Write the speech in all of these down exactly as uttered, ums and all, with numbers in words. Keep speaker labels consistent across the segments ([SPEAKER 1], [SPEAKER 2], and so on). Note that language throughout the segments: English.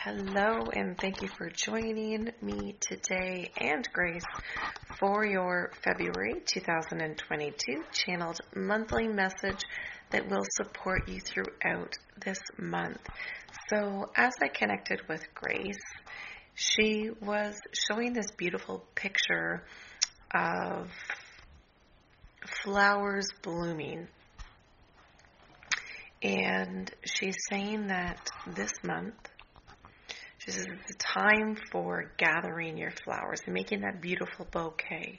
[SPEAKER 1] Hello, and thank you for joining me today and Grace for your February two thousand twenty-two channeled monthly message that will support you throughout this month. So, as I connected with Grace, she was showing this beautiful picture of flowers blooming. And she's saying that this month, she says it's the time for gathering your flowers and making that beautiful bouquet.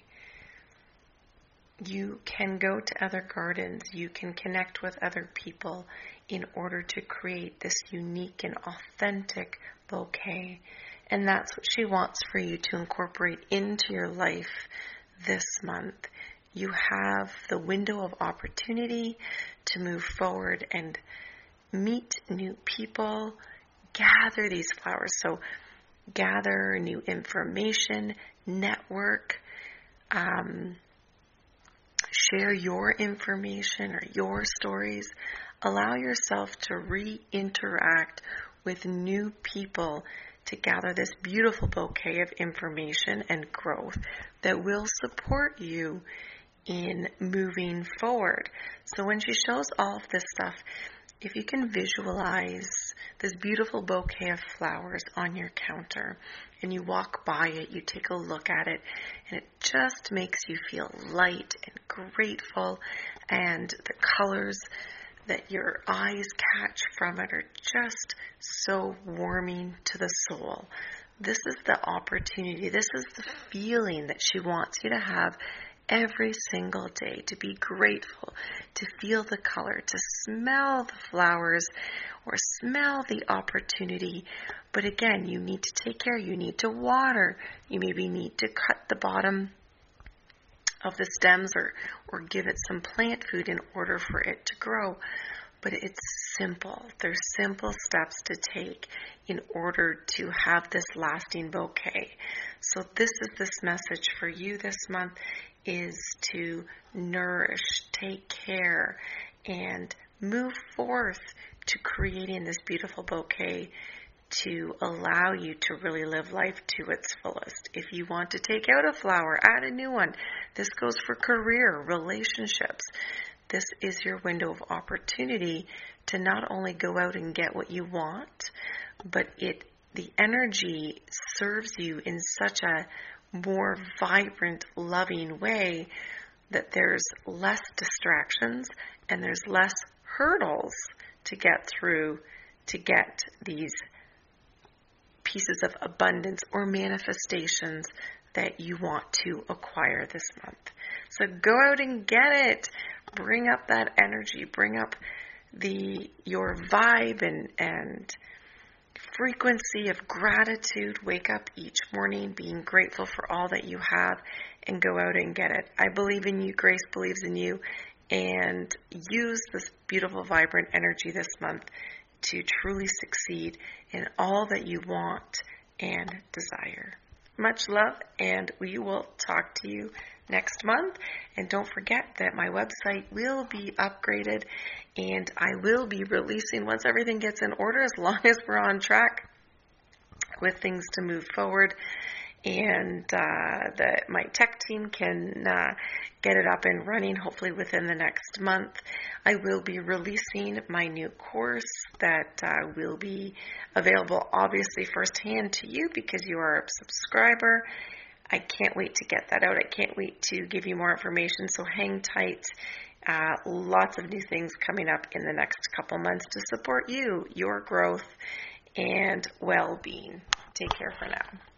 [SPEAKER 1] You can go to other gardens. You can connect with other people in order to create this unique and authentic bouquet. And that's what she wants for you to incorporate into your life this month. You have the window of opportunity to move forward and meet new people, gather these flowers. So gather new information, network, um, share your information or your stories. Allow yourself to re-interact with new people to gather this beautiful bouquet of information and growth that will support you in moving forward. So when she shows all of this stuff, if you can visualize this beautiful bouquet of flowers on your counter and you walk by it, you take a look at it, and it just makes you feel light and grateful, and the colors that your eyes catch from it are just so warming to the soul. This is the opportunity, this is the feeling that she wants you to have every single day, to be grateful, to feel the color, to smell the flowers or smell the opportunity. But again, you need to take care, you need to water, you maybe need to cut the bottom of the stems or, or give it some plant food in order for it to grow. But it's simple. There's simple steps to take in order to have this lasting bouquet. So this is this message for you this month, is to nourish, take care, and move forth to creating this beautiful bouquet to allow you to really live life to its fullest. If you want to take out a flower, add a new one. This goes for career, relationships. This is your window of opportunity to not only go out and get what you want, but it the energy serves you in such a more vibrant, loving way that there's less distractions and there's less hurdles to get through to get these pieces of abundance or manifestations that you want to acquire this month. So go out and get it. Bring up that energy. Bring up the your vibe and, and frequency of gratitude. Wake up each morning being grateful for all that you have and go out and get it. I believe in you. Grace believes in you. And use this beautiful, vibrant energy this month to truly succeed in all that you want and desire. Much love, and we will talk to you next month. And don't forget that my website will be upgraded, and I will be releasing once everything gets in order, as long as we're on track with things to move forward, and uh, that my tech team can uh, get it up and running hopefully within the next month. I will be releasing my new course that uh, will be available obviously firsthand to you because you are a subscriber. I can't wait to get that out. I can't wait to give you more information, so hang tight. Uh, lots of new things coming up in the next couple months to support you, your growth, and well-being. Take care for now.